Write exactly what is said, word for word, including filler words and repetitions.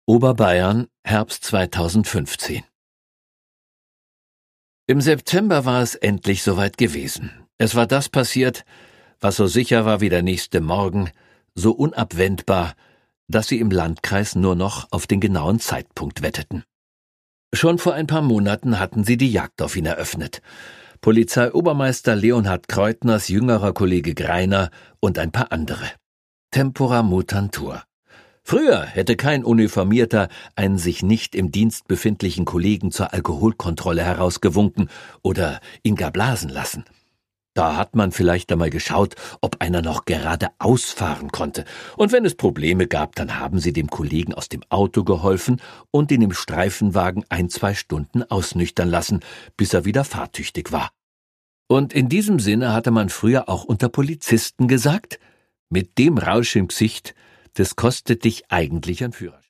Oberbayern, Herbst zweitausendfünfzehn. Im September war es endlich soweit gewesen. Es war das passiert, was so sicher war wie der nächste Morgen, so unabwendbar, dass sie im Landkreis nur noch auf den genauen Zeitpunkt wetteten. Schon vor ein paar Monaten hatten sie die Jagd auf ihn eröffnet. Polizeiobermeister Leonhard Kreutners jüngerer Kollege Greiner und ein paar andere. Tempora mutantur. Früher hätte kein Uniformierter einen sich nicht im Dienst befindlichen Kollegen zur Alkoholkontrolle herausgewunken oder ihn gar blasen lassen. Da hat man vielleicht einmal geschaut, ob einer noch geradeaus fahren konnte, und wenn es Probleme gab, dann haben sie dem Kollegen aus dem Auto geholfen und ihn im Streifenwagen ein, zwei Stunden ausnüchtern lassen, bis er wieder fahrtüchtig war. Und in diesem Sinne hatte man früher auch unter Polizisten gesagt, mit dem Rausch im Gesicht, das kostet dich eigentlich ein Führerschein.